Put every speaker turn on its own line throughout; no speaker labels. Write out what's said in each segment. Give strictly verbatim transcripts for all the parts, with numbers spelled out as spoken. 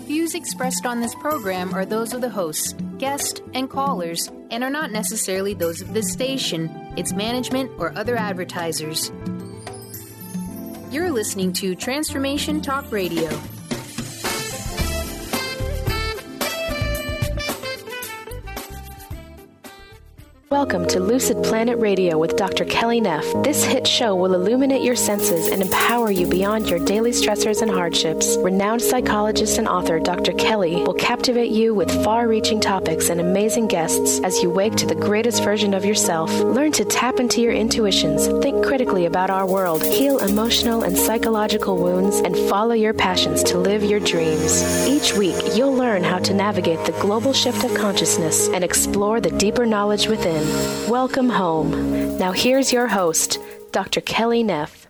views expressed on this program are those of the hosts, guests, and callers, and are not necessarily those of this station, its management, or other advertisers. You're listening to Transformation Talk Radio.
Welcome to Lucid Planet Radio with Doctor Kelly Neff. This hit show will illuminate your senses and empower you beyond your daily stressors and hardships. Renowned psychologist and author Doctor Kelly will captivate you with far-reaching topics and amazing guests as you wake to the greatest version of yourself. Learn to tap into your intuitions, think critically about our world, heal emotional and psychological wounds, and follow your passions to live your dreams. Each week, you'll learn how to navigate the global shift of consciousness and explore the deeper knowledge within. Welcome home. Now here's your host, Doctor Kelly Neff.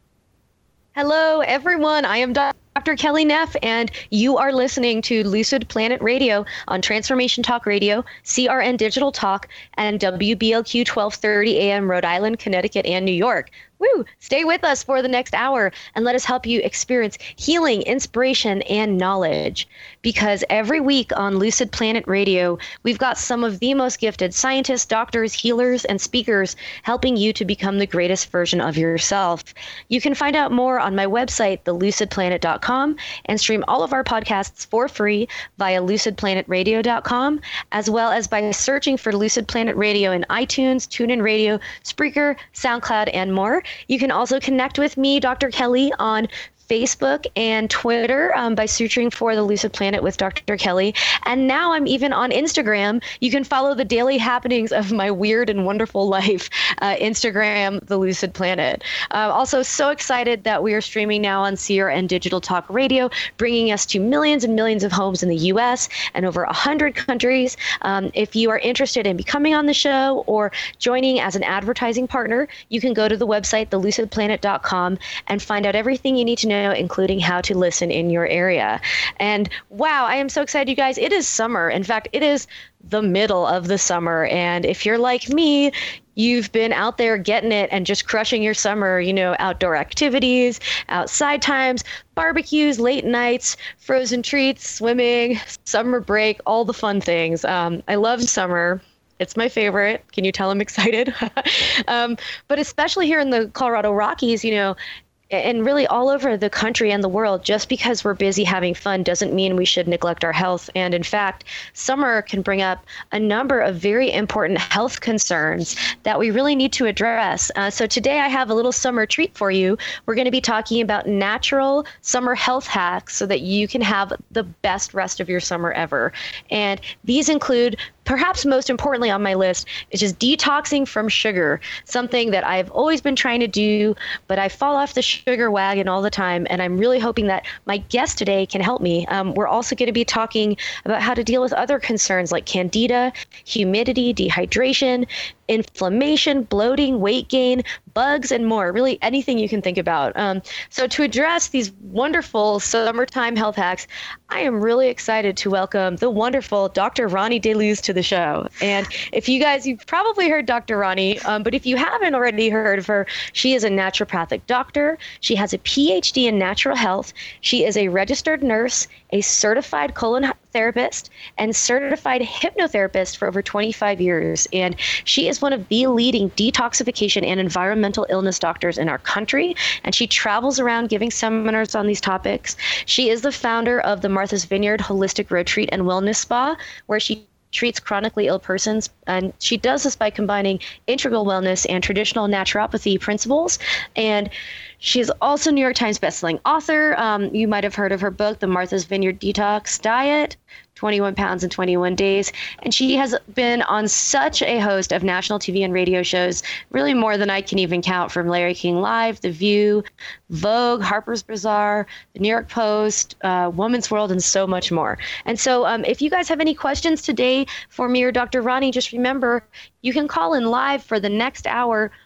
Hello, everyone. I am Doctor Kelly Neff, and you are listening to Lucid Planet Radio on Transformation Talk Radio, C R N Digital Talk, and W B L Q twelve thirty A M Rhode Island, Connecticut, and New York. Woo! Stay with us for the next hour and let us help you experience healing, inspiration, and knowledge. Because every week on Lucid Planet Radio, we've got some of the most gifted scientists, doctors, healers, and speakers helping you to become the greatest version of yourself. You can find out more on my website, the lucid planet dot com, and stream all of our podcasts for free via lucid planet radio dot com, as well as by searching for Lucid Planet Radio in iTunes, TuneIn Radio, Spreaker, SoundCloud, and more. You can also connect with me, Doctor Kelly, on Facebook and Twitter um, by searching for the Lucid Planet with Doctor Kelly. And now I'm even on Instagram. You can follow the daily happenings of my weird and wonderful life. Uh, Instagram, the Lucid Planet. Uh, also, so excited that we are streaming now on C R N Digital Talk Radio, bringing us to millions and millions of homes in the U S and over one hundred countries. Um, if you are interested in becoming on the show or joining as an advertising partner, you can go to the website, the lucid planet dot com, and find out everything you need to know, including how to listen in your area. And wow, I am so excited, you guys. It is summer. In fact, it is the middle of the summer. And if you're like me, you've been out there getting it and just crushing your summer, you know, outdoor activities, outside times, barbecues, late nights, frozen treats, swimming, summer break, all the fun things. Um, I love summer. It's my favorite. Can you tell I'm excited? um, but especially here in the Colorado Rockies, you know, and really all over the country and the world, just because we're busy having fun doesn't mean we should neglect our health. And in fact, summer can bring up a number of very important health concerns that we really need to address. Uh, so today I have a little summer treat for you. We're going to be talking about natural summer health hacks so that you can have the best rest of your summer ever. And these include, perhaps most importantly on my list, is just detoxing from sugar, something that I've always been trying to do, but I fall off the sugar wagon all the time. And I'm really hoping that my guest today can help me. Um, we're also going to be talking about how to deal with other concerns like candida, humidity, dehydration, inflammation, bloating, weight gain, bugs, and more. Really anything you can think about. Um, so to address these wonderful summertime health hacks, I am really excited to welcome the wonderful Doctor Ronnie DeLuz to the show. And if you guys, you've probably heard Doctor Ronnie, um, but if you haven't already heard of her, she is a naturopathic doctor. She has a P H D in natural health. She is a registered nurse, a certified colon therapist, and certified hypnotherapist for over twenty-five years. And she is one of the leading detoxification and environmental illness doctors in our country. And she travels around giving seminars on these topics. She is the founder of the Martha's Vineyard Holistic Retreat and Wellness Spa, where she treats chronically ill persons. And she does this by combining integral wellness and traditional naturopathy principles. And she is also New York Times bestselling author. Um, you might have heard of her book, The Martha's Vineyard Detox Diet, twenty-one pounds in twenty-one days. And she has been on such a host of national T V and radio shows, really more than I can even count, from Larry King Live, The View, Vogue, Harper's Bazaar, The New York Post, uh, Woman's World, and so much more. And so um, if you guys have any questions today for me or Doctor Ronnie, just remember, you can call in live for the next hour,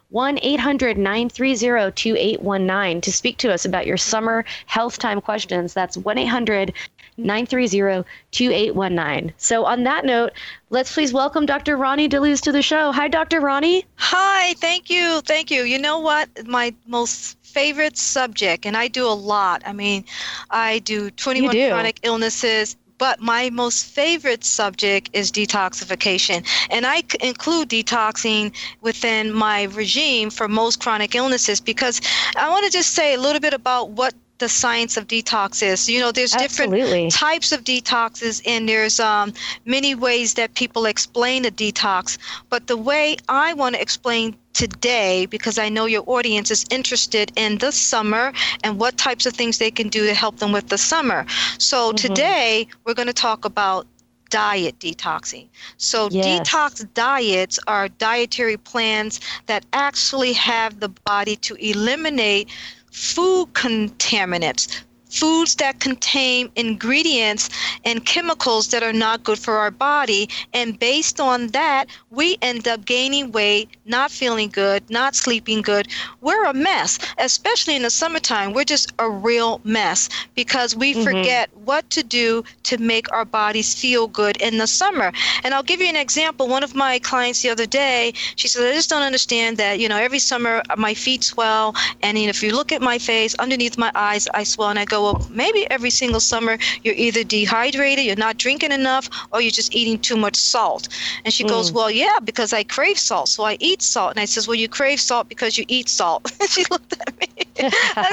one eight hundred nine three zero two eight one nine to speak to us about your summer health time questions. That's one eight hundred nine three zero two eight one nine. So on that note, let's please welcome Doctor Ronnie DeLuz to the show. Hi, Doctor Ronnie.
Hi, thank you, thank you. You know what? My most favorite subject, and I do a lot. I mean, I do twenty-one
do.
chronic illnesses, but my most favorite subject is detoxification. And I c- include detoxing within my regime for most chronic illnesses, because I want to just say a little bit about what the science of detox is. You know, there's
Absolutely.
different types of detoxes, and there's um, many ways that people explain a detox. But the way I want to explain today, because I know your audience is interested in the summer and what types of things they can do to help them with the summer. So mm-hmm. today we're going to talk about diet detoxing. So
yes.
detox diets are dietary plans that actually have the body to eliminate food contaminants, foods that contain ingredients and chemicals that are not good for our body. And based on that, we end up gaining weight, not feeling good, not sleeping good. We're a mess, especially in the summertime. We're just a real mess because we mm-hmm. forget what to do to make our bodies feel good in the summer. And I'll give you an example. One of my clients the other day, she said, I just don't understand that, you know, every summer my feet swell. And if you look at my face, underneath my eyes, I swell. And I go, well, maybe every single summer you're either dehydrated, you're not drinking enough, or you're just eating too much salt. And she mm. goes, well, yeah, because I crave salt, so I eat salt. And I says, well, you crave salt because you eat salt. And she looked at me. so,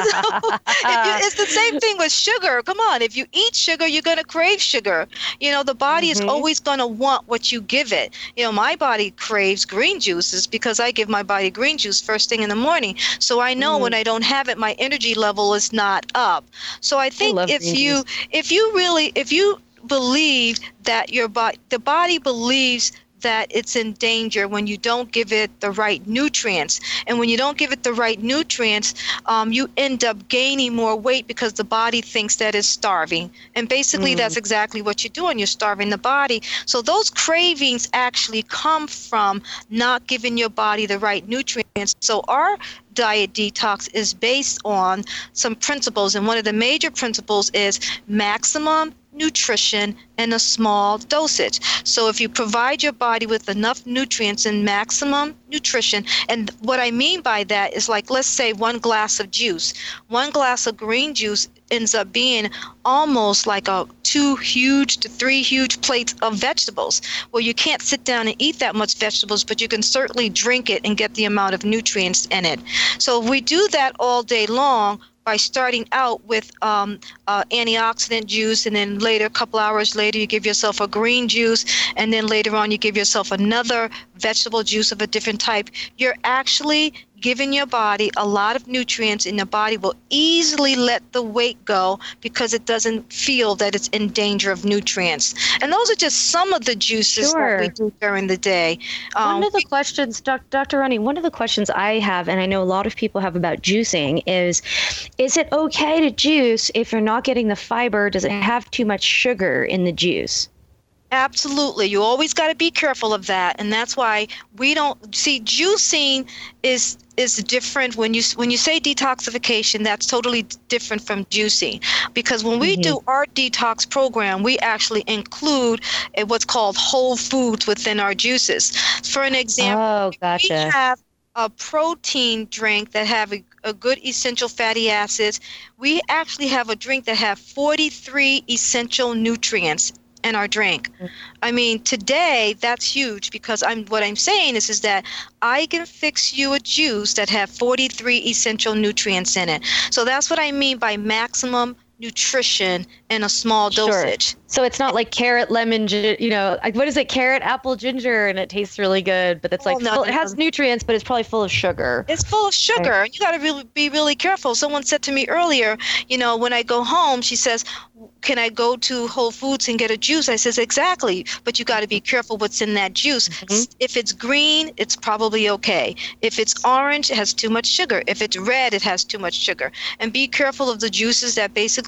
if you, it's the same thing with sugar. Come on, if you eat sugar, you're going to crave sugar. You know, the body mm-hmm. is always going to want what you give it. You know, my body craves green juices because I give my body green juice first thing in the morning. So I know mm. when I don't have it, my energy level is not up. So I think I if you juice. if you really if you believe that your body the body believes that it's in danger when you don't give it the right nutrients. And when you don't give it the right nutrients, um, you end up gaining more weight because the body thinks that it's starving. And basically mm. that's exactly what you're doing. You're starving the body. So those cravings actually come from not giving your body the right nutrients. So our diet detox is based on some principles. And one of the major principles is maximum nutrition in a small dosage. So if you provide your body with enough nutrients and maximum nutrition, and what I mean by that is, like, let's say one glass of juice, one glass of green juice ends up being almost like a two huge to three huge plates of vegetables. Well, you can't sit down and eat that much vegetables, but you can certainly drink it and get the amount of nutrients in it. So if we do that all day long, by starting out with um, uh, antioxidant juice, and then later, a couple hours later, you give yourself a green juice, and then later on, you give yourself another vegetable juice of a different type, you're actually giving your body a lot of nutrients, and the body will easily let the weight go because it doesn't feel that it's in danger of nutrients. And those are just some of the juices
sure.
that we do during the day.
Um, one of the questions, Doctor Ronnie, one of the questions I have, and I know a lot of people have about juicing, is, is it okay to juice if you're not getting the fiber? Does it have too much sugar in the juice?
Absolutely. You always got to be careful of that. And that's why we don't see juicing is is different. When you when you say detoxification, that's totally different from juicing. Because when we mm-hmm. do our detox program, we actually include a, what's called whole foods within our juices. For an example,
oh, gotcha.
we have a protein drink that have a, a good essential fatty acids. We actually have a drink that have forty-three essential nutrients in our drink. I mean, today that's huge, because I'm what I'm saying is is that I can fix you a juice that have forty-three essential nutrients in it. So that's what I mean by maximum nutrition in a small dosage.
Sure. So it's not like carrot, lemon, you know, like what is it? Carrot, apple, ginger, and it tastes really good, but it's like, oh, no, full, it has nutrients, but it's probably full of sugar.
It's full of sugar. Right. You got to really be really careful. Someone said to me earlier, you know, when I go home, she says, can I go to Whole Foods and get a juice? I says, exactly, but you got to be careful what's in that juice. Mm-hmm. If it's green, it's probably okay. If it's orange, it has too much sugar. If it's red, it has too much sugar. And be careful of the juices that basically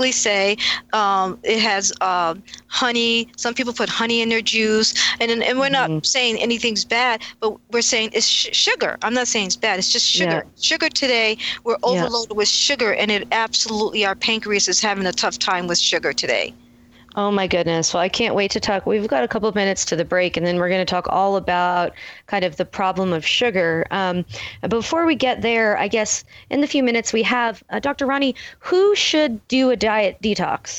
basically say um, it has uh, honey. Some people put honey in their juice. And and we're not mm-hmm. saying anything's bad, but we're saying it's sh- sugar. I'm not saying it's bad. It's just sugar. Yeah. Sugar today, we're overloaded yeah. with sugar, and it absolutely, our pancreas is having a tough time with sugar today.
Oh, my goodness. Well, I can't wait to talk. We've got a couple of minutes to the break, and then we're going to talk all about kind of the problem of sugar. Um, before we get there, I guess in the few minutes we have, uh, Doctor Ronnie, who should do a diet detox?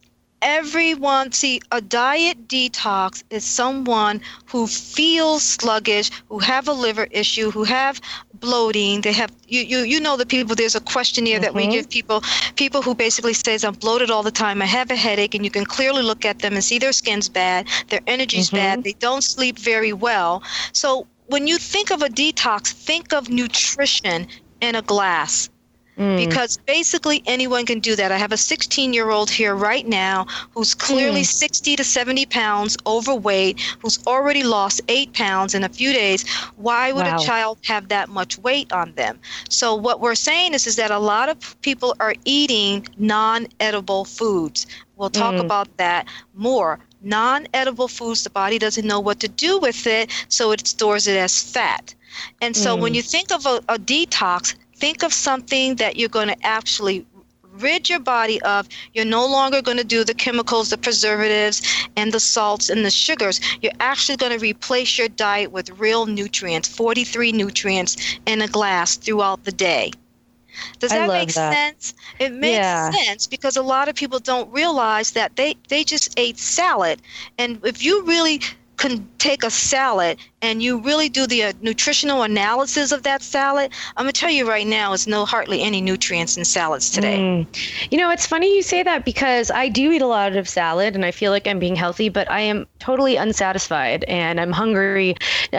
Everyone, see, a diet detox is someone who feels sluggish, who have a liver issue, who have bloating. They have, you you, you know the people, there's a questionnaire mm-hmm. that we give people, people who basically says, I'm bloated all the time, I have a headache, and you can clearly look at them and see their skin's bad, their energy's mm-hmm. bad, they don't sleep very well. So when you think of a detox, think of nutrition in a glass. Because basically anyone can do that. I have a sixteen-year-old here right now who's clearly mm. sixty to seventy pounds overweight, who's already lost eight pounds in a few days. Why would wow. a child have that much weight on them? So what we're saying is, is that a lot of people are eating non-edible foods. We'll talk mm. about that more. Non-edible foods, the body doesn't know what to do with it, so it stores it as fat. And so mm. when you think of a, a detox, think of something that you're going to actually rid your body of. You're no longer going to do the chemicals, the preservatives, and the salts and the sugars. You're actually going to replace your diet with real nutrients, forty-three nutrients in a glass throughout the day. Does that make that. sense? It makes yeah. sense because a lot of people don't realize that they, they just ate salad. And if you really can take a salad and you really do the uh, nutritional analysis of that salad, I'm going to tell you right now, there's no hardly any nutrients in salads today.
Mm. You know, it's funny you say that because I do eat a lot of salad and I feel like I'm being healthy, but I am totally unsatisfied and I'm hungry.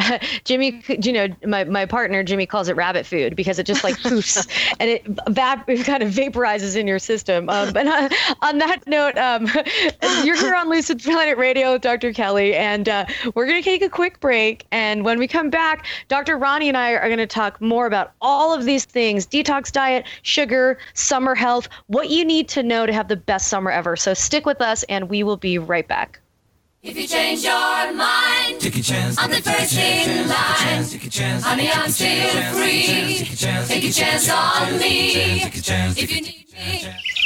Jimmy, you know, my, my partner, Jimmy, calls it rabbit food because it just like poofs and it, vap- it kind of vaporizes in your system. Um, but uh, on that note, um, you're here on Lucid Planet Radio with Doctor Kelly, and uh, we're going to take a quick break. And when we come back, Doctor Ronnie and I are going to talk more about all of these things: detox diet, sugar, summer health, what you need to know to have the best summer ever. So stick with us and we will be right back.
If you change your mind, take a chance. I'm the first in line. Honey, I'm still free. Take a chance on me. If you need me.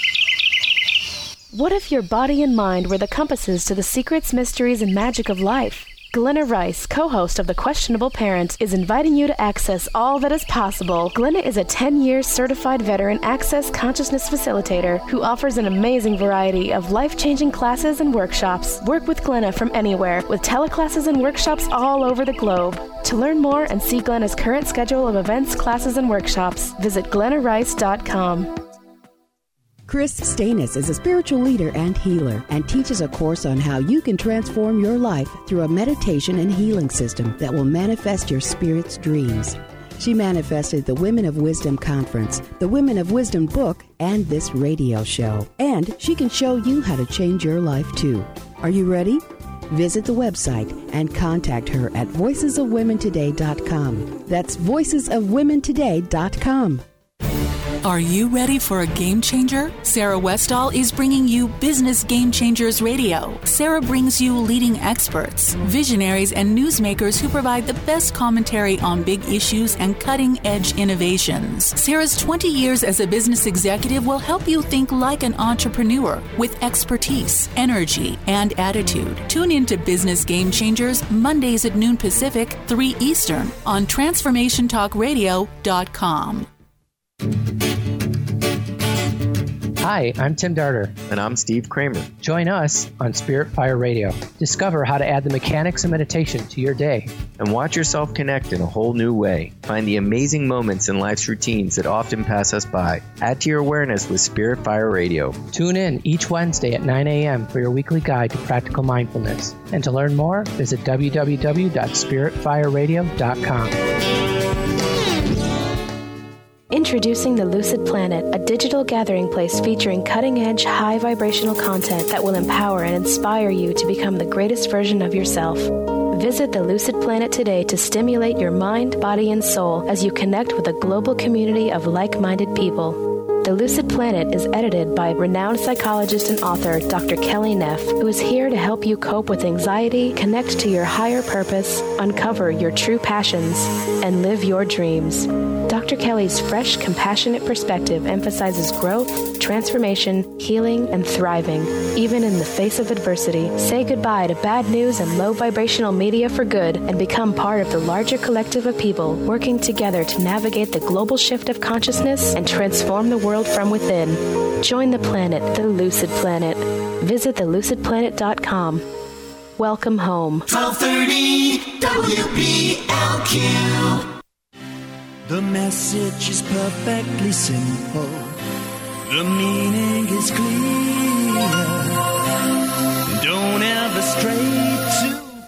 What if your body and mind were the compasses to the secrets, mysteries, and magic of life? Glenna Rice, co-host of The Questionable Parent, is inviting you to access all that is possible. Glenna is a ten-year certified veteran Access Consciousness facilitator who offers an amazing variety of life-changing classes and workshops. Work with Glenna from anywhere with teleclasses and workshops all over the globe. To learn more and see Glenna's current schedule of events, classes, and workshops, visit glenna rice dot com.
Chris Stanis is a spiritual leader and healer and teaches a course on how you can transform your life through a meditation and healing system that will manifest your spirit's dreams. She manifested the Women of Wisdom Conference, the Women of Wisdom book, and this radio show. And she can show you how to change your life too. Are you ready? Visit the website and contact her at voices of women today dot com. That's voices of women today dot com.
Are you ready for a game changer? Sarah Westall is bringing you Business Game Changers Radio. Sarah brings you leading experts, visionaries, and newsmakers who provide the best commentary on big issues and cutting-edge innovations. Sarah's twenty years as a business executive will help you think like an entrepreneur with expertise, energy, and attitude. Tune into Business Game Changers Mondays at noon Pacific, three Eastern on transformation talk radio dot com.
Hi, I'm Tim Darter.
And I'm Steve Kramer.
Join us on Spirit Fire Radio. Discover how to add the mechanics of meditation to your day.
And watch yourself connect in a whole new way. Find the amazing moments in life's routines that often pass us by. Add to your awareness with Spirit Fire Radio.
Tune in each Wednesday at nine a.m. for your weekly guide to practical mindfulness. And to learn more, visit w w w dot spirit fire radio dot com.
Introducing the Lucid Planet, a digital gathering place featuring cutting-edge, high-vibrational content that will empower and inspire you to become the greatest version of yourself. Visit the Lucid Planet today to stimulate your mind, body, and soul as you connect with a global community of like-minded people. The Lucid Planet is edited by renowned psychologist and author Doctor Kelly Neff, who is here to help you cope with anxiety, connect to your higher purpose, uncover your true passions, and live your dreams. Doctor Kelly's fresh, compassionate perspective emphasizes growth, transformation, healing, and thriving, even in the face of adversity. Say goodbye to bad news and low vibrational media for good and become part of the larger collective of people working together to navigate the global shift of consciousness and transform the world from within. Join the planet, the Lucid Planet. Visit the lucid planet dot com. Welcome home.
twelve thirty W B L Q.
The message is perfectly simple. The meaning is clear. Don't ever stray too.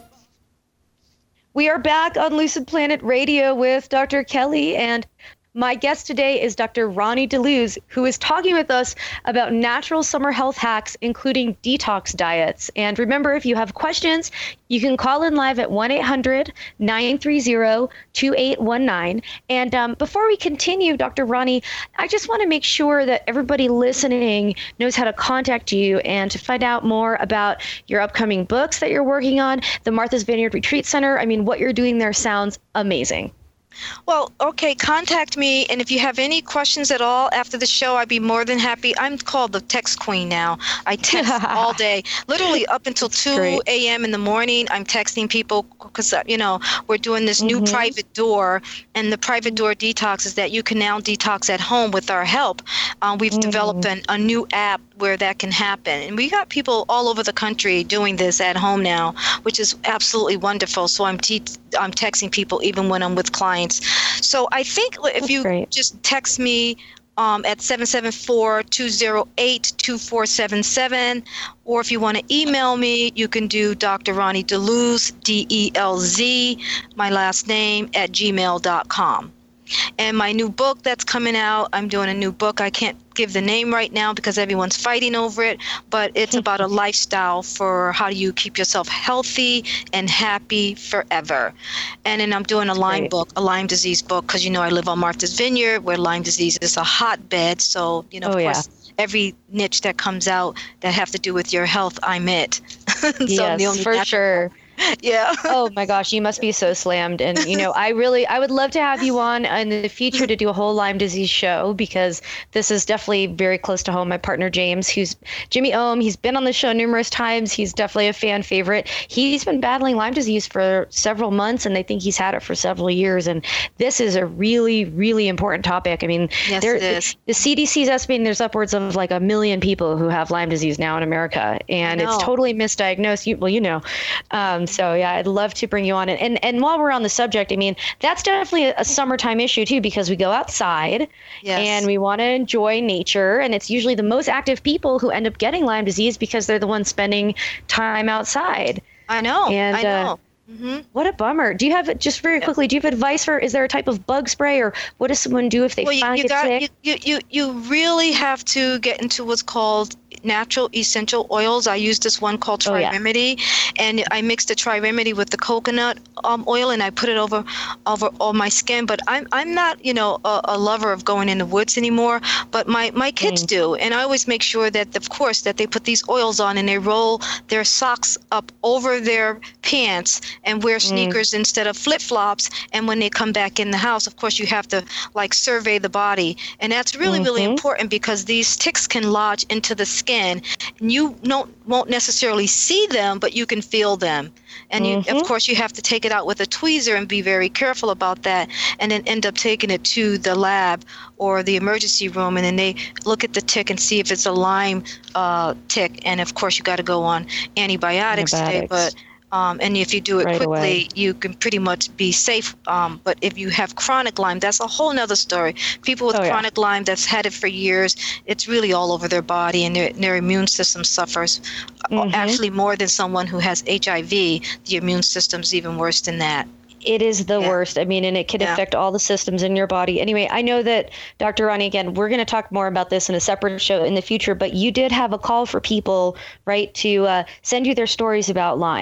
We are back on Lucid Planet Radio with Doctor Kelly, and my guest today is Doctor Ronnie DeLuz, who is talking with us about natural summer health hacks, including detox diets. And remember, if you have questions, you can call in live at one eight hundred nine three zero two eight one nine. And um, before we continue, Doctor Ronnie, I just want to make sure that everybody listening knows how to contact you and to find out more about your upcoming books that you're working on, the Martha's Vineyard Retreat Center. I mean, what you're doing there sounds amazing.
Well, okay, contact me, and if you have any questions at all after the show, I'd be more than happy. I'm called the text queen now. I text all day, literally up until two a.m. in the morning. I'm texting people because, uh, you know, we're doing this mm-hmm. new private door, and the private door detox is that you can now detox at home with our help. Uh, we've mm. developed an, a new app where that can happen. And we got people all over the country doing this at home now, which is absolutely wonderful. So I'm te- I'm texting people even when I'm with clients. So I think if That's you great. just text me um, at seven seven four, two zero eight, two four seven seven, or if you want to email me, you can do Doctor Ronnie DeLuz, D E L Z, my last name, at gmail dot com. And my new book that's coming out, I'm doing a new book. I can't give the name right now because everyone's fighting over it, but it's about a lifestyle for how do you keep yourself healthy and happy forever. And then I'm doing a Lyme Great. book, a Lyme disease book, because, you know, I live on Martha's Vineyard where Lyme disease is a hotbed. So, you know, oh, of course, yeah. every niche that comes out that have to do with your health, I'm it. so
yes,
the only
for sure.
Yeah.
Oh my gosh, you must be so slammed. And, you know, I really, I would love to have you on in the future to do a whole Lyme disease show, because this is definitely very close to home. My partner, James, who's Jimmy Ohm, he's been on the show numerous times. He's definitely a fan favorite. He's been battling Lyme disease for several months, and they think he's had it for several years. And this is a really, really important topic. I mean,
yes,
there,
it is.
The C D C is estimating there's upwards of like a million people who have Lyme disease now in America, and it's totally misdiagnosed. You, well, you know, um, So yeah, I'd love to bring you on. And, and and while we're on the subject, I mean, that's definitely a, a summertime issue too, because we go outside yes. and we want to enjoy nature. And it's usually the most active people who end up getting Lyme disease because they're the ones spending time outside.
I know.
And,
I know.
Uh, Mm-hmm. What a bummer. Do you have, just very quickly, do you have advice for, is there a type of bug spray, or what does someone do if they
well,
find
you, you
it
got,
sick?
You, you, you really have to get into what's called natural essential oils. I use this one called Tri-Remedy, oh, yeah. and I mix the Tri-Remedy with the coconut um, oil, and I put it over over all my skin. But I'm I'm not, you know, a, a lover of going in the woods anymore, but my, my kids mm. do. And I always make sure that, of course, that they put these oils on and they roll their socks up over their pants and wear sneakers mm. instead of flip-flops. And when they come back in the house, of course, you have to like survey the body. And that's really, mm-hmm. really important, because these ticks can lodge into the skin. And you don't, won't necessarily see them, but you can feel them. And mm-hmm. you, of course, you have to take it out with a tweezer and be very careful about that, and then end up taking it to the lab or the emergency room, and then they look at the tick and see if it's a Lyme uh, tick. And, of course, you got to go on antibiotics,
antibiotics.
today. But Um, and if you do it
right
quickly,
away.
you can pretty much be safe. Um, but if you have chronic Lyme, that's a whole nother story. People with oh, chronic yeah. Lyme that's had it for years, it's really all over their body, and their, their immune system suffers. Mm-hmm. Actually, more than someone who has H I V, the immune system's even worse than that.
It is the
yeah.
worst. I mean, and it can
yeah.
affect all the systems in your body. Anyway, I know that, Doctor Ronnie, again, we're going to talk more about this in a separate show in the future, but you did have a call for people, right, to uh, send you their stories about Lyme.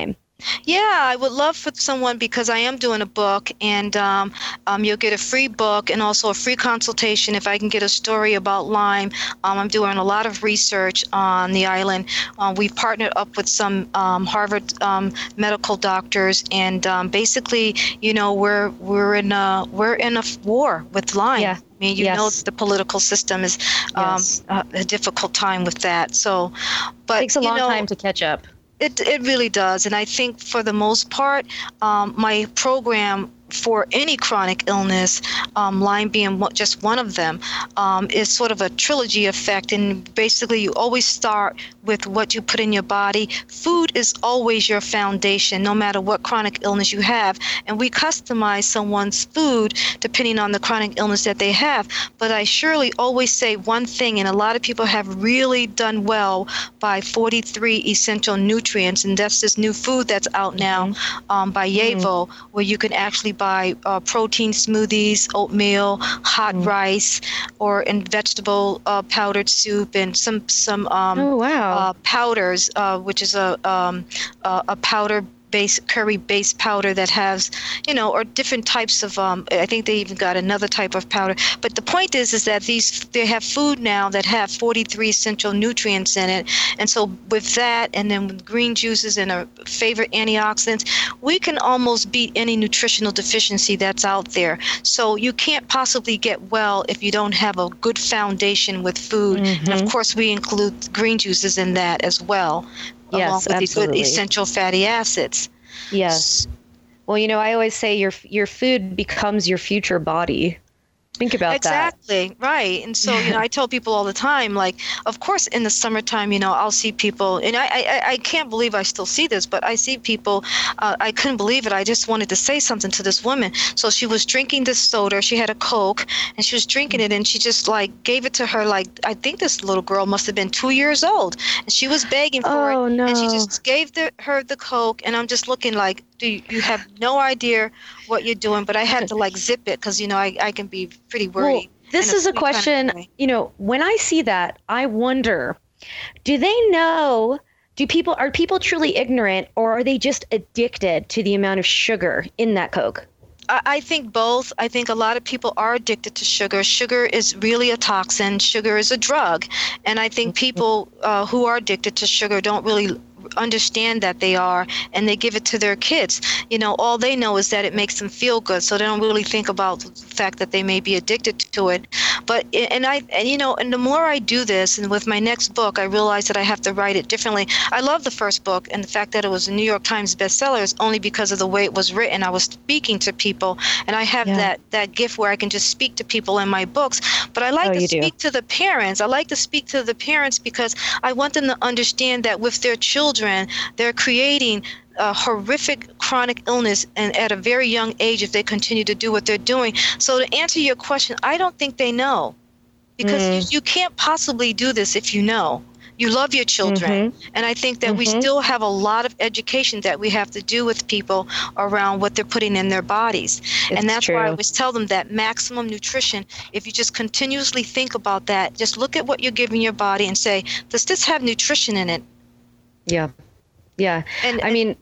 Yeah, I would love for someone, because I am doing a book, and um, um, you'll get a free book and also a free consultation if I can get a story about Lyme. Um, I'm doing a lot of research on the island. Uh, we've partnered up with some um, Harvard um, medical doctors, and um, basically, you know, we're we're in a we're in a war with Lyme.
Yeah.
I mean, you
yes.
know, the political system is um,
yes.
a, a difficult time with that. So, but
it takes a long
you know,
time to catch up.
It it really does, and I think for the most part, um, my program for any chronic illness, um, Lyme being just one of them, um, is sort of a trilogy effect. And basically, you always start with what you put in your body. Food is always your foundation, no matter what chronic illness you have. And we customize someone's food depending on the chronic illness that they have. But I surely always say one thing, and a lot of people have really done well by forty-three essential nutrients, and that's this new food that's out now um, by Yevo, mm-hmm. where you can actually buy uh, protein smoothies, oatmeal, hot mm. rice, or in vegetable uh, powdered soup, and some some um,
oh, wow.
uh, powders, uh, which is a um, uh, a powder base curry based powder that has, you know, or different types of um I think they even got another type of powder. But the point is is that these they have food now that have forty-three essential nutrients in it. And so with that, and then with green juices and our favorite antioxidants, we can almost beat any nutritional deficiency that's out there. So you can't possibly get well if you don't have a good foundation with food. Mm-hmm. And of course we include green juices in that as well.
Yes,
along with
absolutely.
the good essential fatty acids.
Yes. Well, you know, I always say your your food becomes your future body. Think about
exactly.
that.
Exactly, right. And so, you know, I tell people all the time, like, of course, in the summertime, you know, I'll see people, and I I, I can't believe I still see this, but I see people, uh, I couldn't believe it. I just wanted to say something to this woman. So she was drinking this soda. She had a Coke, and she was drinking it, and she just, like, gave it to her, like, I think this little girl must have been two years old. And she was begging for
oh,
it.
No.
And she just gave the, her the Coke, and I'm just looking like, do you, you have no idea what you're doing, but I had to like zip it because, you know, I, I can be pretty worried.
Well, this is a question, kind of you know, when I see that, I wonder, do they know, do people, are people truly ignorant, or are they just addicted to the amount of sugar in that Coke?
I think both. I think a lot of people are addicted to sugar. Sugar is really a toxin. Sugar is a drug. And I think people uh, who are addicted to sugar don't really understand that they are, and they give it to their kids. You know, all they know is that it makes them feel good, so they don't really think about the fact that they may be addicted to it. But and I and you know, and the more I do this, and with my next book, I realize that I have to write it differently. I love the first book, and the fact that it was a New York Times bestseller is only because of the way it was written. I was speaking to people, and I have yeah. that that gift where I can just speak to people in my books. But I like
oh,
to speak
do.
to the parents. I like to speak to the parents because I want them to understand that with their children, they're creating a horrific chronic illness, and at a very young age if they continue to do what they're doing. So to answer your question, I don't think they know, because mm. you, you can't possibly do this if you know. You love your children. Mm-hmm. And I think that mm-hmm. we still have a lot of education that we have to do with people around what they're putting in their bodies.
It's
and that's
true.
why I always tell them that maximum nutrition, if you just continuously think about that, just look at what you're giving your body and say, does this have nutrition in it?
Yeah. Yeah.
And
I mean,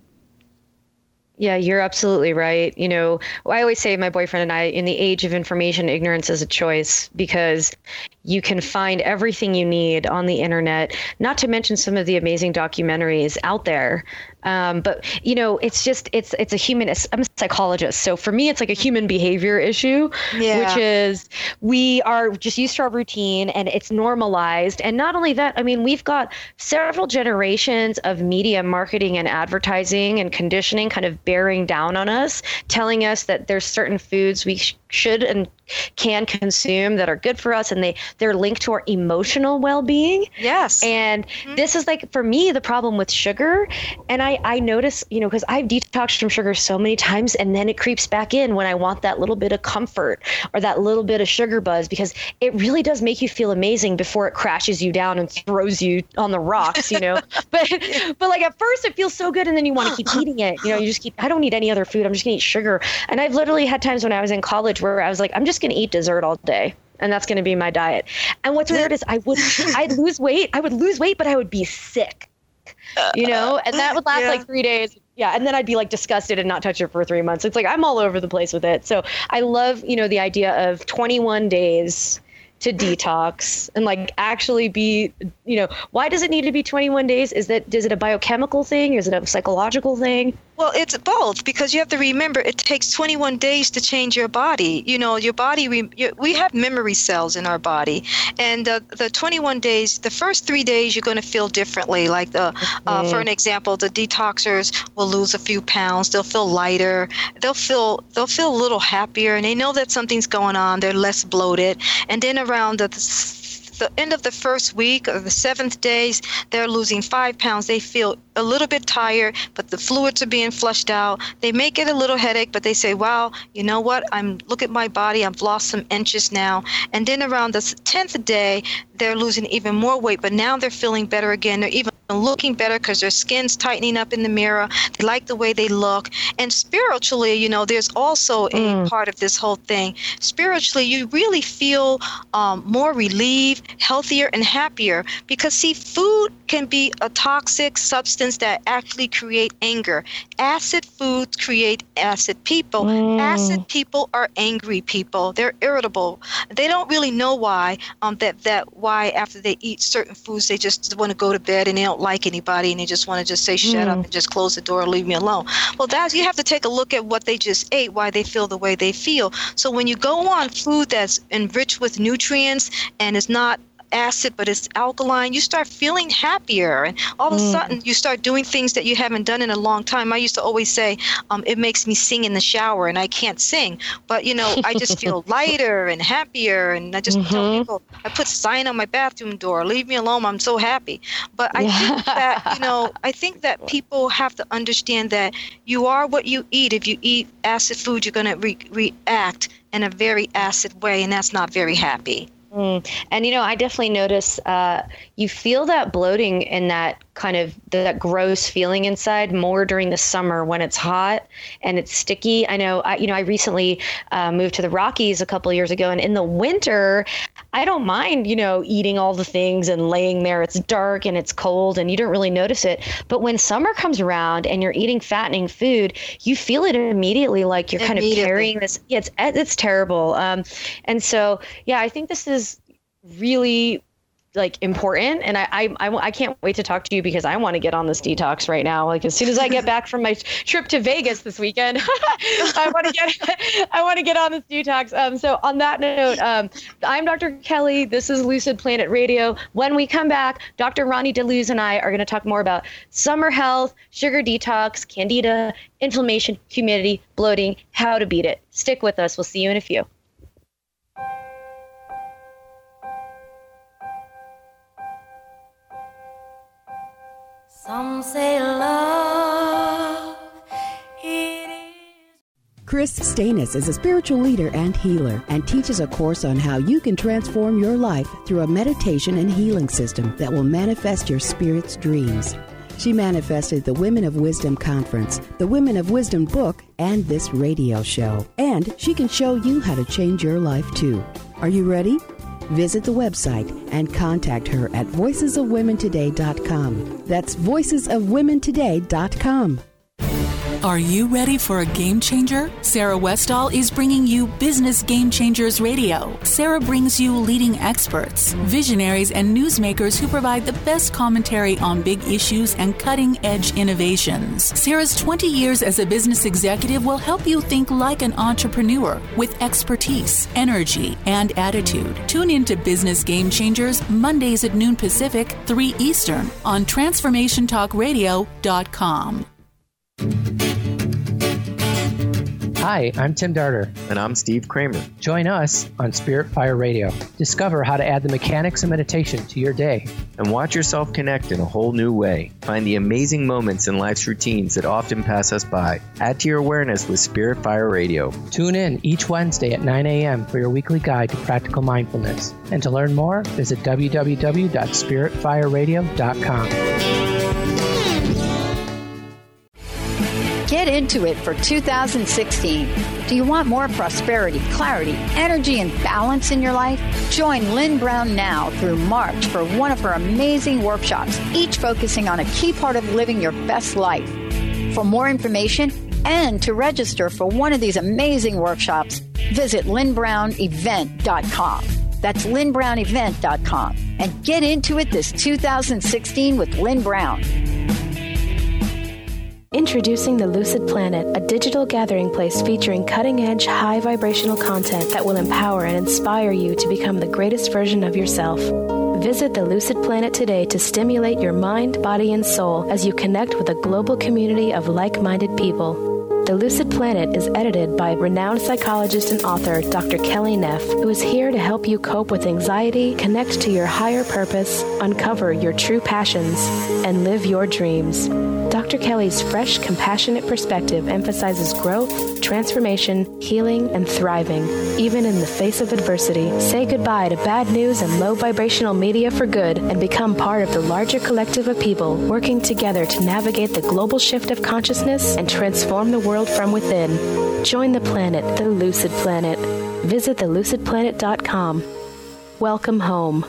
yeah, you're absolutely right. You know, I always say, my boyfriend and I, in the age of information, ignorance is a choice, because you can find everything you need on the internet, not to mention some of the amazing documentaries out there. Um, but, you know, it's just it's it's a human. I'm a psychologist. So for me, it's like a human behavior issue,
yeah.
which is we are just used to our routine and it's normalized. And not only that, I mean, we've got several generations of media marketing and advertising and conditioning kind of bearing down on us, telling us that there's certain foods we sh- should and can consume that are good for us, and they they're linked to our emotional well-being.
Yes.
And
mm-hmm.
this is like, for me, the problem with sugar. And I I notice, you know, because I've detoxed from sugar so many times, and then it creeps back in when I want that little bit of comfort or that little bit of sugar buzz, because it really does make you feel amazing before it crashes you down and throws you on the rocks, you know. but but like at first it feels so good, and then you want to keep eating it. You know, you just keep, I don't need any other food. I'm just gonna eat sugar. And I've literally had times when I was in college where I was like, I'm just gonna eat dessert all day, and that's going to be my diet. And what's weird is I would, I'd lose weight. I would lose weight, but I would be sick, you know, and that would last
yeah.
like three days. Yeah, and then I'd be like disgusted and not touch it for three months. It's like I'm all over the place with it. So I love, you know, the idea of twenty-one days to detox and like actually be, you know, why does it need to be twenty-one days? Is that, is it a biochemical thing? Is it a psychological thing?
Well, it's both, because you have to remember it takes twenty-one days to change your body. You know, your body, we, we have memory cells in our body. And uh, the twenty-one days, the first three days, you're going to feel differently. Like, the, uh, for an example, the detoxers will lose a few pounds. They'll feel lighter. They'll feel, they'll feel a little happier, and they know that something's going on. They're less bloated. And then around the the end of the first week or the seventh days, they're losing five pounds. They feel a little bit tired, but the fluids are being flushed out. They may get a little headache, but they say, wow, you know what? I'm look at my body. I've lost some inches now. And then around the tenth day, they're losing even more weight, but now they're feeling better again. They're even looking better because their skin's tightening up in the mirror. They like the way they look. And spiritually, you know, there's also a mm. part of this whole thing. Spiritually, you really feel um, more relieved, healthier, and happier, because, see, food can be a toxic substance that actually create anger. Acid foods create acid people. Mm. Acid people are angry people. They're irritable. They don't really know why, um, that, that why after they eat certain foods, they just want to go to bed and they don't like anybody and they just want to just say, shut mm. up and just close the door and leave me alone. Well, that's, you have to take a look at what they just ate, why they feel the way they feel. So when you go on food that's enriched with nutrients and is not acid but it's alkaline, you start feeling happier, and all of a mm. sudden you start doing things that you haven't done in a long time. I used to always say um, it makes me sing in the shower, and I can't sing, but you know, I just feel lighter and happier, and I just mm-hmm. tell people, I put sign on my bathroom door, leave me alone, I'm so happy. But I yeah. think that, you know, I think that people have to understand that you are what you eat. If you eat acid food, you're going to re- react in a very acid way, and that's not very happy.
Mm. And, you know, I definitely notice uh, you feel that bloating and that kind of that gross feeling inside more during the summer when it's hot and it's sticky. I know, I, you know, I recently uh, moved to the Rockies a couple of years ago, and in the winter, I don't mind, you know, eating all the things and laying there. It's dark and it's cold and you don't really notice it. But when summer comes around and you're eating fattening food, you feel it immediately, like you're kind of carrying this. Yeah, it's, it's terrible. Um, and so, yeah, I think this is really like important, and I, I I I can't wait to talk to you, because I want to get on this detox right now. Like as soon as I get back from my trip to Vegas this weekend, I want to get I want to get on this detox. Um, so on that note, um, I'm Doctor Kelly. This is Lucid Planet Radio. When we come back, Doctor Ronnie DeLuz and I are going to talk more about summer health, sugar detox, candida, inflammation, humidity, bloating, how to beat it. Stick with us. We'll see you in a few.
Some say love, it is.
Chris Stanis is a spiritual leader and healer, and teaches a course on how you can transform your life through a meditation and healing system that will manifest your spirit's dreams. She manifested the Women of Wisdom Conference, the Women of Wisdom book, and this radio show. And she can show you how to change your life too. Are you ready? Visit the website and contact her at voices of women today dot com. That's voices of women today dot com.
Are you ready for a game changer? Sarah Westall is bringing you Business Game Changers Radio. Sarah brings you leading experts, visionaries, and newsmakers who provide the best commentary on big issues and cutting-edge innovations. Sarah's twenty years as a business executive will help you think like an entrepreneur with expertise, energy, and attitude. Tune in to Business Game Changers Mondays at noon Pacific, three Eastern on transformation talk radio dot com.
Hi, I'm Tim Darter.
And I'm Steve Kramer.
Join us on Spirit Fire Radio. Discover how to add the mechanics of meditation to your day.
And watch yourself connect in a whole new way. Find the amazing moments in life's routines that often pass us by. Add to your awareness with Spirit Fire Radio.
Tune in each Wednesday at nine a.m. for your weekly guide to practical mindfulness. And to learn more, visit w w w dot spirit fire radio dot com.
Get into it for two thousand sixteen. Do you want more prosperity, clarity, energy, and balance in your life? Join Lynn Brown now through March for one of her amazing workshops, each focusing on a key part of living your best life. For more information and to register for one of these amazing workshops, visit lynn brown event dot com. That's lynn brown event dot com. And get into it this two thousand sixteen with Lynn Brown.
Introducing the Lucid Planet, a digital gathering place featuring cutting-edge, high-vibrational content that will empower and inspire you to become the greatest version of yourself. Visit the Lucid Planet today to stimulate your mind, body, and soul as you connect with a global community of like-minded people. The Lucid Planet is edited by renowned psychologist and author Doctor Kelly Neff, who is here to help you cope with anxiety, connect to your higher purpose, uncover your true passions, and live your dreams. Doctor Kelly's fresh, compassionate perspective emphasizes growth, transformation, healing, and thriving, even in the face of adversity. Say goodbye to bad news and low vibrational media for good and become part of the larger collective of people working together to navigate the global shift of consciousness and transform the world from within. Join the planet, the Lucid Planet. Visit the lucid planet dot com. Welcome home.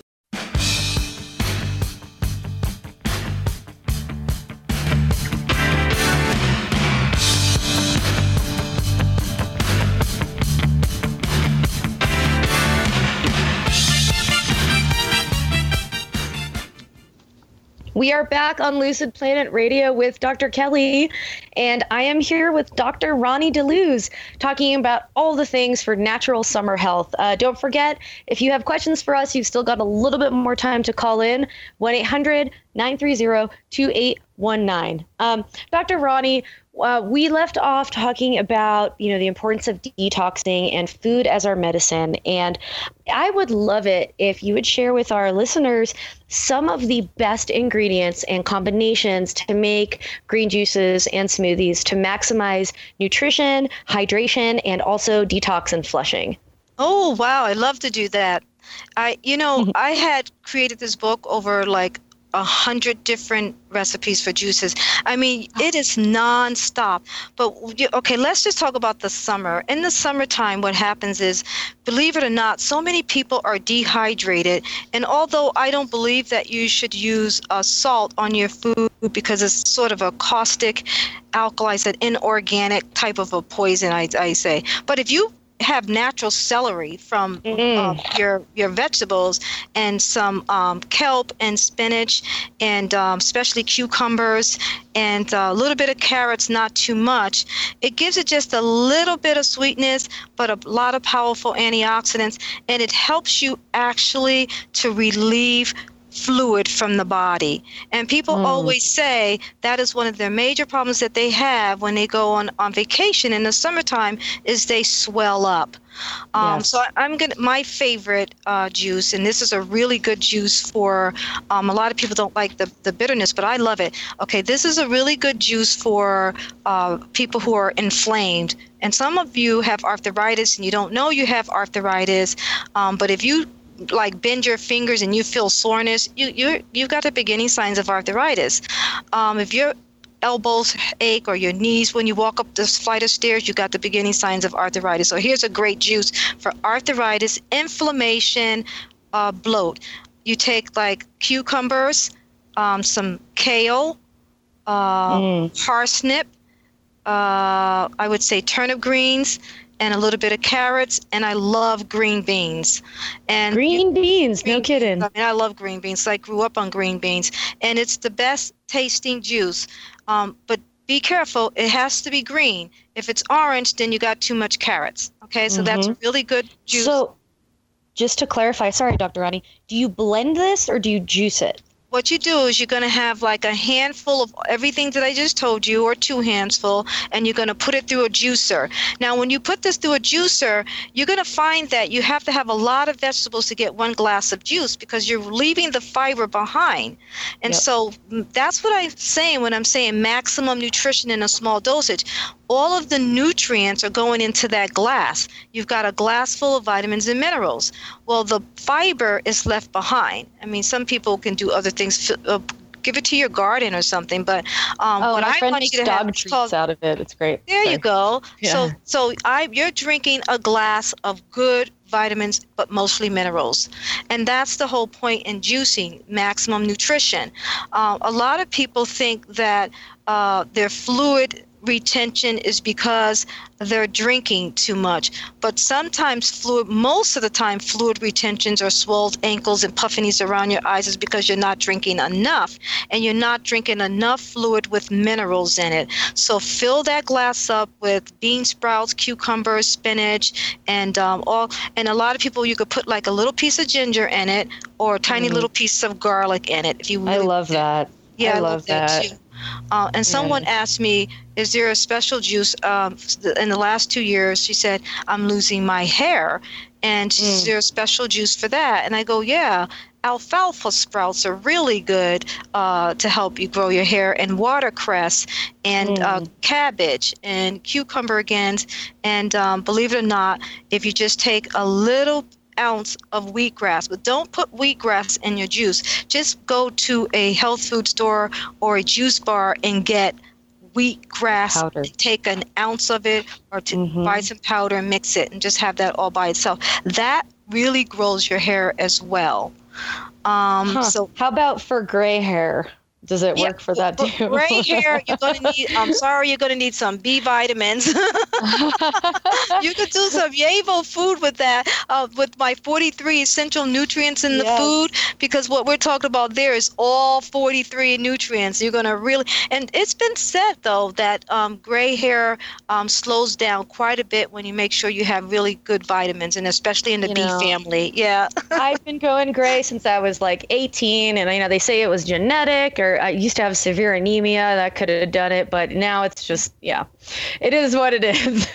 We are back on Lucid Planet Radio with Doctor Kelly, and I am here with Doctor Ronnie DeLuz talking about all the things for natural summer health. Uh, don't forget, if you have questions for us, you've still got a little bit more time to call in, one eight hundred nine three zero two eight one nine. Um, Doctor Ronnie, Uh, we left off talking about, you know, the importance of detoxing and food as our medicine. And I would love it if you would share with our listeners some of the best ingredients and combinations to make green juices and smoothies to maximize nutrition, hydration, and also detox and flushing.
Oh, wow. I love to do that. I, you know, I had created this book over like a hundred different recipes for juices. I mean, it is nonstop. But okay, let's just talk about the summer. In the summertime, what happens is, believe it or not, so many people are dehydrated. And although I don't believe that you should use uh, salt on your food because it's sort of a caustic, alkali, an inorganic type of a poison, I, I say. But if you have natural celery from mm. uh, your your vegetables and some um, kelp and spinach and um, especially cucumbers and a little bit of carrots, not too much. It gives it just a little bit of sweetness, but a lot of powerful antioxidants, and it helps you actually to relieve fluid from the body. And people mm. always say that is one of their major problems that they have when they go on, on vacation in the summertime is they swell up. Um, yes. So I, I'm gonna my favorite uh, juice, and this is a really good juice for um, a lot of people don't like the, the bitterness, but I love it. Okay, this is a really good juice for uh, people who are inflamed. And some of you have arthritis and you don't know you have arthritis, um, but if you like bend your fingers and you feel soreness, you you you've got the beginning signs of arthritis. Um, if your elbows ache or your knees when you walk up this flight of stairs, you got the beginning signs of arthritis. So here's a great juice for arthritis, inflammation, uh, bloat. You take like cucumbers, um, some kale, uh, mm. parsnip, uh, I would say turnip greens, and a little bit of carrots, and I love green beans. And
green beans,
green
no kidding.
Beans, I mean, I love green beans. I grew up on green beans, and it's the best tasting juice. Um, but be careful; it has to be green. If it's orange, then you got too much carrots. Okay, so mm-hmm. that's a really good juice.
So, just to clarify, sorry, Doctor Ronnie, do you blend this or do you juice it?
What you do is you're going to have like a handful of everything that I just told you, or two handfuls, and you're going to put it through a juicer. Now, when you put this through a juicer, you're going to find that you have to have a lot of vegetables to get one glass of juice because you're leaving the fiber behind. And yep. so that's what I'm saying when I'm saying maximum nutrition in a small dosage. All of the nutrients are going into that glass. You've got a glass full of vitamins and minerals. Well, the fiber is left behind. I mean, some people can do other things, uh, give it to your garden or something. But um,
oh,
what
my
I
friend
want
makes
you to
dog
have
treats
called,
out of it. It's great.
There
Sorry.
you go.
Yeah.
So so I you're drinking a glass of good vitamins, but mostly minerals. And that's the whole point in juicing, maximum nutrition. Uh, a lot of people think that uh, their fluid retention is because they're drinking too much. But sometimes fluid, most of the time, fluid retentions or swelled ankles and puffiness around your eyes is because you're not drinking enough, and you're not drinking enough fluid with minerals in it. So fill that glass up with bean sprouts, cucumbers, spinach, and um, all. And a lot of people, you could put like a little piece of ginger in it, or a tiny mm. little piece of garlic in it. If you, really
I love that.
Yeah,
I,
I
love,
love that,
that
too. Uh, and someone yeah. asked me, is there a special juice? Um, in the last two years, she said, I'm losing my hair. And mm. is there a special juice for that? And I go, yeah, alfalfa sprouts are really good uh, to help you grow your hair, and watercress, and mm. uh, cabbage, and cucumber again. And um, believe it or not, if you just take a little ounce of wheatgrass, but don't put wheatgrass in your juice. Just go to a health food store or a juice bar and get wheatgrass. Powder. Take an ounce of it, or to mm-hmm. buy some powder and mix it, and just have that all by itself. That really grows your hair as well. Um,
huh. So how about for gray hair? Does it yeah, work for that too?
For gray hair, you're going to need, I'm sorry, you're going to need some B vitamins. You could do some Yavo food with that, uh, with my forty-three essential nutrients in the yes. food, because what we're talking about there is all forty-three nutrients. You're going to really, and it's been said, though, that um, gray hair um, slows down quite a bit when you make sure you have really good vitamins, and especially in the you B know, family. Yeah.
I've been going gray since I was like eighteen, and I know they say it was genetic, or I used to have severe anemia that could have done it, but now it's just, yeah, it is what it is.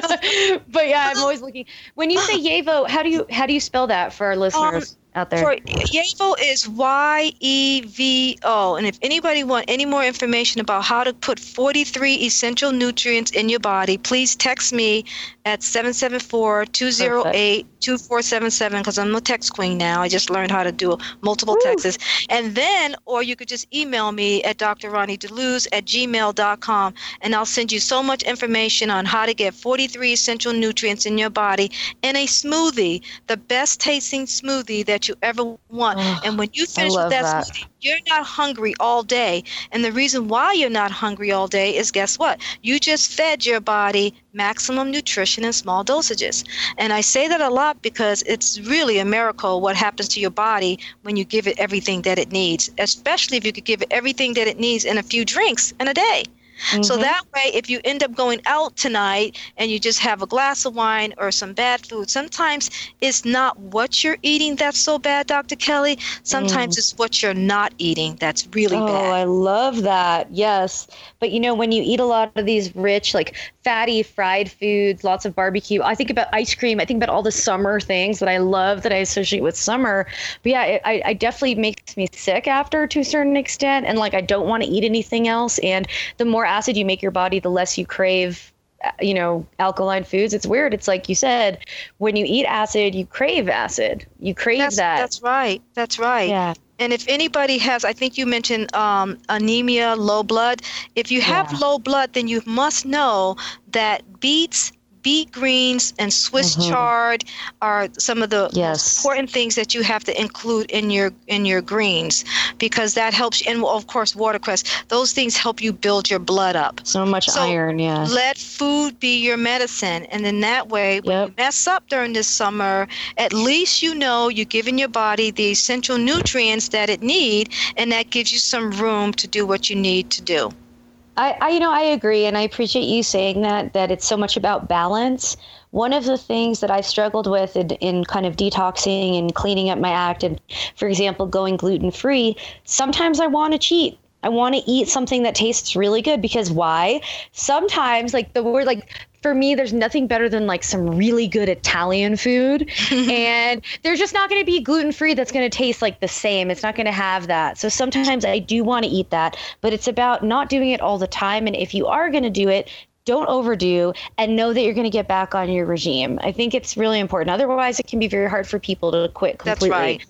But yeah, I'm always looking. When you say Yavo, how do you how do you spell that for our listeners um, out there?
For Yavo is Y E V O, and if anybody want any more information about how to put forty-three essential nutrients in your body, please text me at seven seven four, two zero eight, two four seven seven, because I'm a text queen now. I just learned how to do multiple Woo. texts. And then, or you could just email me at D R Ronnie DeLuz at gmail dot com, and I'll send you so much information on how to get forty-three essential nutrients in your body in a smoothie, the best tasting smoothie that you ever want. Oh, and when you finish with that, that smoothie, you're not hungry all day. And the reason why you're not hungry all day is, guess what? You just fed your body maximum nutrition in small dosages. And I say that a lot because it's really a miracle what happens to your body when you give it everything that it needs, especially if you could give it everything that it needs in a few drinks in a day. Mm-hmm. So that way, if you end up going out tonight and you just have a glass of wine or some bad food, sometimes it's not what you're eating that's so bad, Doctor Kelly. Sometimes mm. it's what you're not eating that's really
oh,
bad.
Oh, I love that. Yes. But, you know, when you eat a lot of these rich, like fatty fried foods, lots of barbecue, I think about ice cream. I think about all the summer things that I love that I associate with summer. But yeah, it, I, I definitely makes me sick after to a certain extent. And like, I don't want to eat anything else. And the more acid you make your body, the less you crave, you know, alkaline foods. It's weird. It's like you said, when you eat acid, you crave acid. You crave
that's,
that.
That's right. That's right.
Yeah.
And if anybody has, I think you mentioned um, anemia, low blood. If you have yeah. low blood, then you must know that beets, beet greens, and Swiss mm-hmm. chard are some of the
yes.
most important things that you have to include in your in your greens, because that helps. And of course, watercress. Those things help you build your blood up.
So much
so
iron, yeah.
Let food be your medicine, and then that way, when
yep.
you mess up during this summer, at least you know you're giving your body the essential nutrients that it needs, and that gives you some room to do what you need to do.
I, I, you know, I agree. And I appreciate you saying that, that it's so much about balance. One of the things that I've struggled with in, in kind of detoxing and cleaning up my act, and for example, going gluten-free, sometimes I want to cheat. I want to eat something that tastes really good, because why? Sometimes like the word, like for me, there's nothing better than like some really good Italian food. And there's just not going to be gluten-free that's going to taste like the same. It's not going to have that. So sometimes I do want to eat that, but it's about not doing it all the time. And if you are going to do it, don't overdo, and know that you're going to get back on your regime. I think it's really important. Otherwise, it can be very hard for people to quit completely.
That's right.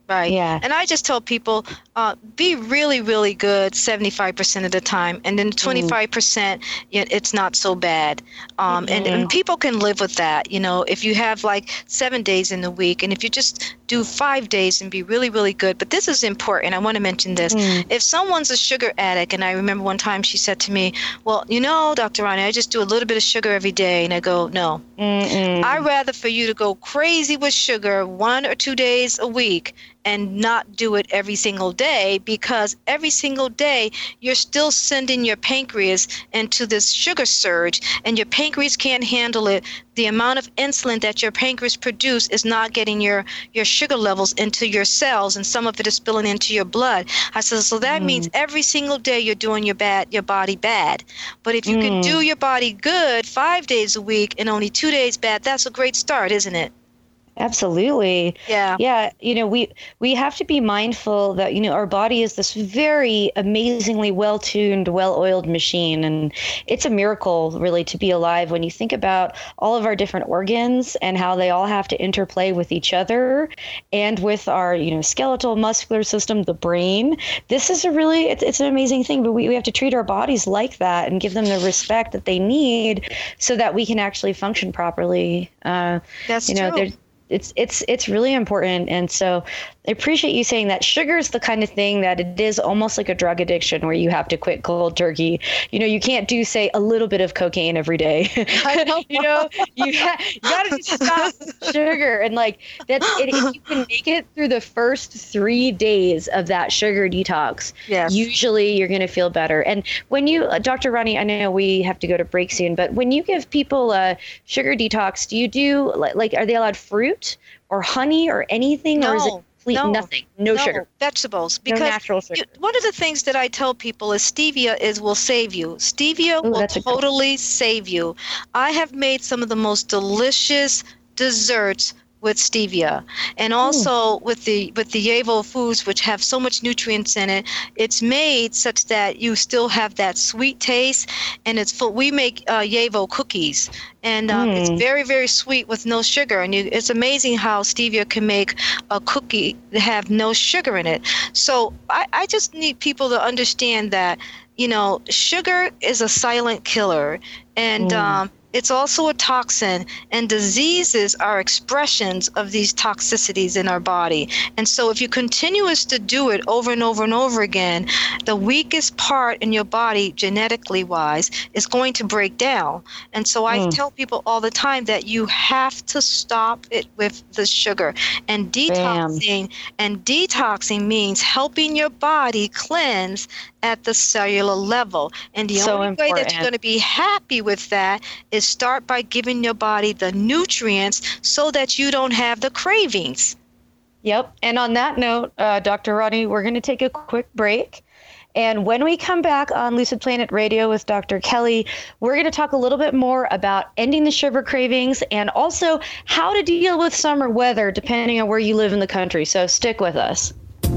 Right.
Yeah.
And I just tell people, uh, be really, really good seventy-five percent of the time. And then twenty-five percent, mm. you know, it's not so bad. Um, mm-hmm. and, and people can live with that. You know, if you have like seven days in the week, and if you just do five days and be really, really good. But this is important. I want to mention this. Mm. If someone's a sugar addict, and I remember one time she said to me, well, you know, Doctor Ronnie, I just do a little bit of sugar every day. And I go, no. Mm-mm. I'd rather for you to go crazy with sugar one or two days a week and not do it every single day, because every single day you're still sending your pancreas into this sugar surge, and your pancreas can't handle it. The amount of insulin that your pancreas produce is not getting your, your sugar levels into your cells, and some of it is spilling into your blood. I said, so that mm. means every single day you're doing your bad, your body bad. But if you mm. can do your body good five days a week and only two days bad, that's a great start, isn't it?
Absolutely.
Yeah.
Yeah. You know, we, we have to be mindful that, you know, our body is this very amazingly well-tuned, well-oiled machine. And it's a miracle, really, to be alive when you think about all of our different organs and how they all have to interplay with each other and with our, you know, skeletal muscular system, the brain. This is a really, it's, it's an amazing thing, but we, we have to treat our bodies like that and give them the respect that they need so that we can actually function properly. Uh,
That's
you know,
true.
It's it's it's really important. And so I appreciate you saying that. Sugar is the kind of thing that it is almost like a drug addiction where you have to quit cold turkey. You know, you can't do, say, a little bit of cocaine every day. I know. you know, you, ha- you got to just stop sugar. And like that's it, if you can make it through the first three days of that sugar detox,
yes.
usually you're going to feel better. And when you, uh, Doctor Ronnie, I know we have to go to break soon, but when you give people a sugar detox, do you do like, like are they allowed fruit or honey or anything?
No,
or is it complete
no,
nothing? No,
no
sugar.
Vegetables. Because
no natural sugar.
You, one of the things that I tell people is stevia is will save you. Stevia
Ooh,
will totally save you. I have made some of the most delicious desserts with stevia, and also mm. with the with the Yevo foods, which have so much nutrients in it. It's made such that you still have that sweet taste, and it's full. We make uh, Yevo cookies, and um, mm. it's very very sweet with no sugar. And you, it's amazing how stevia can make a cookie that have no sugar in it. So I, I just need people to understand that, you know, sugar is a silent killer, and mm. um, it's also a toxin, and diseases are expressions of these toxicities in our body. And so if you continue to do it over and over and over again, the weakest part in your body, genetically wise, is going to break down. And so I mm. tell people all the time that you have to stop it with the sugar. And detoxing, Bam. and detoxing means helping your body cleanse at the cellular level. And the
so
only
important.
way that you're going to be happy with that is start by giving your body the nutrients so that you don't have the cravings.
Yep. And on that note, uh, Doctor Ronnie, we're going to take a quick break. And when we come back on Lucid Planet Radio with Doctor Kelly, we're going to talk a little bit more about ending the sugar cravings and also how to deal with summer weather depending on where you live in the country. So stick with us.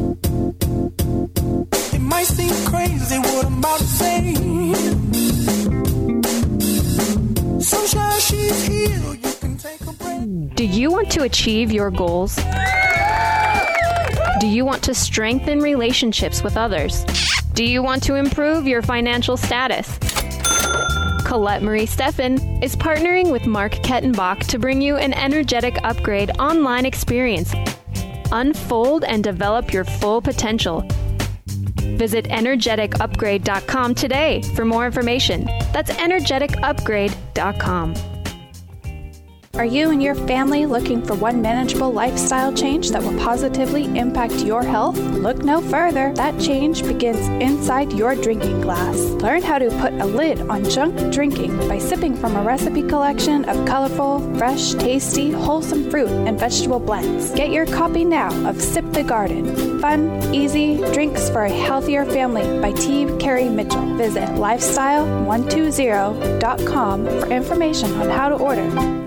It might seem crazy what I'm about to say. Sunshine, she's here. You can take a break.
Do you want to achieve your goals? Do you want to strengthen relationships with others? Do you want to improve your financial status? Colette Marie Steffen is partnering with Mark Kettenbach to bring you an energetic upgrade online experience. Unfold and develop your full potential. Visit energetic upgrade dot com today for more information. That's energetic upgrade dot com.
Are you and your family looking for one manageable lifestyle change that will positively impact your health? Look no further. That change begins inside your drinking glass. Learn how to put a lid on junk drinking by sipping from a recipe collection of colorful, fresh, tasty, wholesome fruit and vegetable blends. Get your copy now of Sip the Garden. Fun, easy drinks for a healthier family by T. Carey Mitchell. Visit lifestyle one twenty dot com for information on how to order.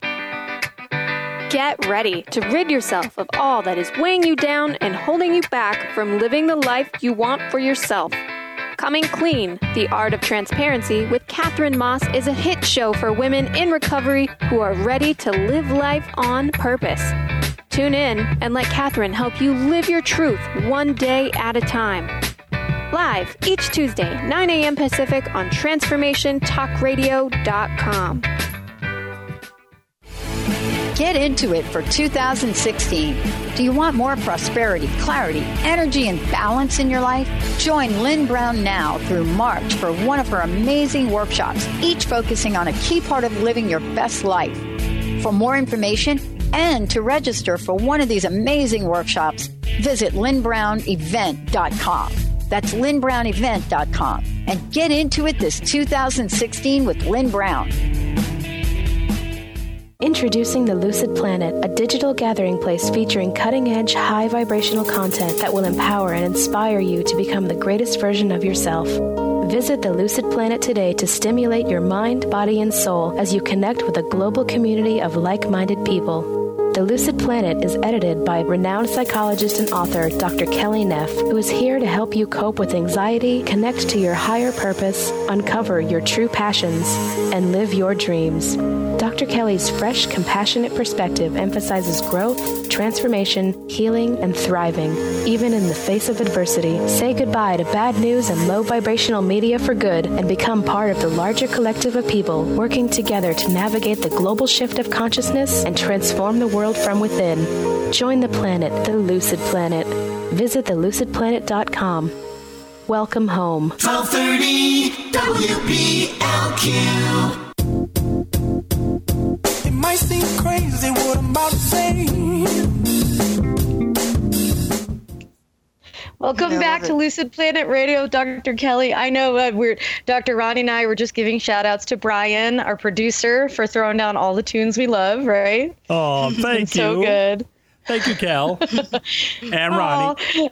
Get ready to rid yourself of all that is weighing you down and holding you back from living the life you want for yourself. Coming Clean, The Art of Transparency with Catherine Moss is a hit show for women in recovery who are ready to live life on purpose.
Tune in and let Catherine help you live your truth one day at a time. Live each Tuesday, nine a.m. Pacific on transformation talk radio dot com.
Get into it for two thousand sixteen. Do you want more prosperity, clarity, energy, and balance in your life? Join Lynn Brown now through March for one of her amazing workshops, each focusing on a key part of living your best life. For more information and to register for one of these amazing workshops, visit lynn brown event dot com. That's lynn brown event dot com. And get into it this two thousand sixteen with Lynn Brown.
Introducing the Lucid Planet, a digital gathering place featuring cutting-edge, high vibrational content that will empower and inspire you to become the greatest version of yourself. Visit the Lucid Planet today to stimulate your mind, body, and soul as you connect with a global community of like-minded people. The Lucid Planet is edited by renowned psychologist and author Doctor Kelly Neff, who is here to help you cope with anxiety, connect to your higher purpose, uncover your true passions, and live your dreams. Doctor Kelly's fresh, compassionate perspective emphasizes growth, transformation, healing, and thriving, even in the face of adversity. Say goodbye to bad news and low vibrational media for good and become part of the larger collective of people working together to navigate the global shift of consciousness and transform the world from within. Join the planet, the Lucid Planet. Visit the lucid planet dot com. Welcome home.
twelve thirty W B L Q.
It might seem crazy what I'm about to say.
Welcome
Yeah, I
back
love
to
it.
Lucid Planet Radio, Doctor Kelly. I know uh, we're Doctor Ronnie and I were just giving shout outs to Brian, our producer, for throwing down all the tunes we love, right?
Oh, thank you.
So good.
Thank you, Cal. And Ronnie.
Aw.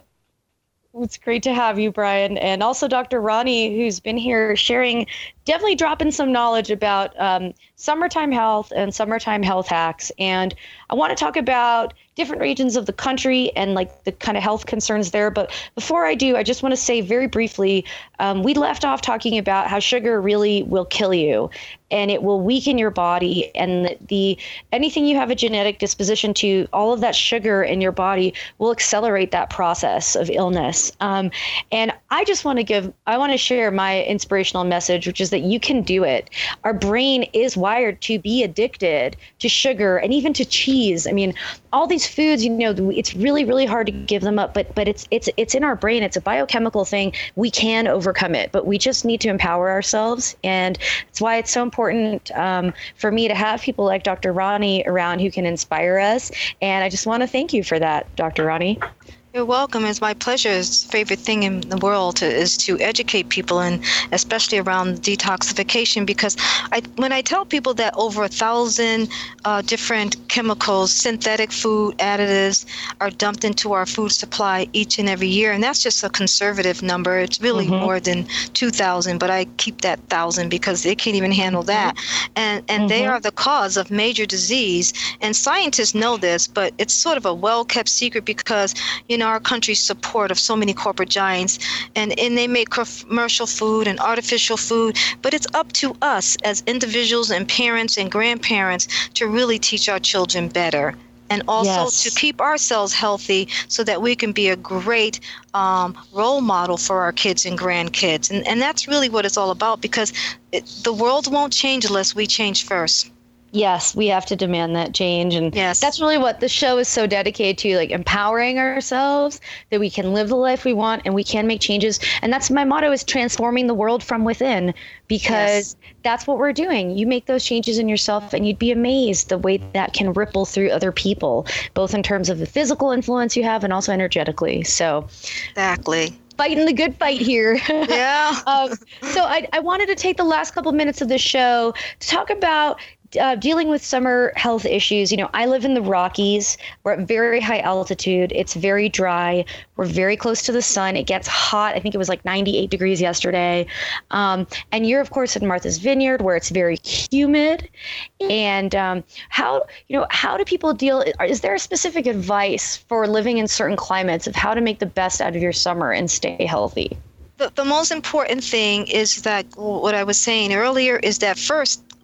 It's great to have you, Brian. And also Doctor Ronnie, who's been here sharing, definitely dropping some knowledge about um, summertime health and summertime health hacks. And I want to talk about different regions of the country and like the kind of health concerns there. But before I do, I just want to say very briefly, um, we left off talking about how sugar really will kill you and it will weaken your body, and the, the anything you have a genetic disposition to, all of that sugar in your body will accelerate that process of illness. Um, and I just want to give, I want to share my inspirational message, which is that you can do it. Our brain is wired to be addicted to sugar and even to cheese. I mean, all these foods, you know, it's really, really hard to give them up, but but it's it's it's in our brain. It's a biochemical thing. We can overcome it, but we just need to empower ourselves. And that's why it's so important um, for me to have people like Doctor Ronnie around who can inspire us. And I just want to thank you for that, Doctor Ronnie.
You're welcome. It's my pleasure. It's the favorite thing in the world to, is to educate people, and especially around detoxification, because I, when I tell people that over a thousand uh, different chemicals, synthetic food additives are dumped into our food supply each and every year, and that's just a conservative number. It's really mm-hmm. more than two thousand, but I keep that thousand because they can't even handle that. And, and mm-hmm. they are the cause of major disease, and scientists know this, but it's sort of a well-kept secret because, you know, our country's support of so many corporate giants, and, and they make commercial food and artificial food, but it's up to us as individuals and parents and grandparents to really teach our children better, and also yes. to keep ourselves healthy so that we can be a great um, role model for our kids and grandkids. And, and that's really what it's all about, because it, the world won't change unless we change first.
Yes, we have to demand that change. And yes. that's really what the show is so dedicated to, like empowering ourselves that we can live the life we want and we can make changes. And that's my motto, is transforming the world from within, because yes. that's what we're doing. You make those changes in yourself and you'd be amazed the way that can ripple through other people, both in terms of the physical influence you have and also energetically. So
exactly.
Fighting the good fight here.
Yeah.
um, so I, I wanted to take the last couple minutes of the show to talk about Uh, dealing with summer health issues. You know, I live in the Rockies. We're at very high altitude. It's very dry. We're very close to the sun. It gets hot. I think it was like ninety-eight degrees yesterday. Um, and you're, of course, in Martha's Vineyard, where it's very humid. And um, how, you know, how do people deal? Is there a specific advice for living in certain climates of how to make the best out of your summer and stay healthy?
The, the most important thing is that what I was saying earlier is that first,